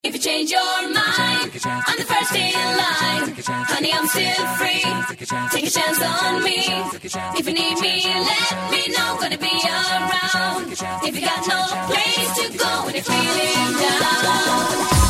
If you change your mind, I'm the first in line. Honey, I'm still free. Take a chance on me. If you need me, let me know. Gonna be around. If you got no place to go when you're feeling down.